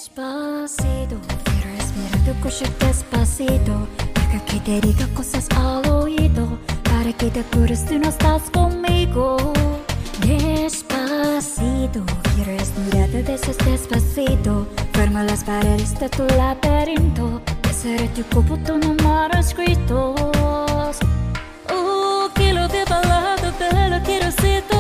Despacito, quiero respirar tu cuello despacito. Deja que te diga cosas al oído, para que te acuerdes si no estás conmigo. Despacito, quiero desnudarte de esos despacito. Forma las paredes de tu laberinto, besaré tu cuerpo, tu número escritos. Oh, kilo de balada, te lo quiero citar.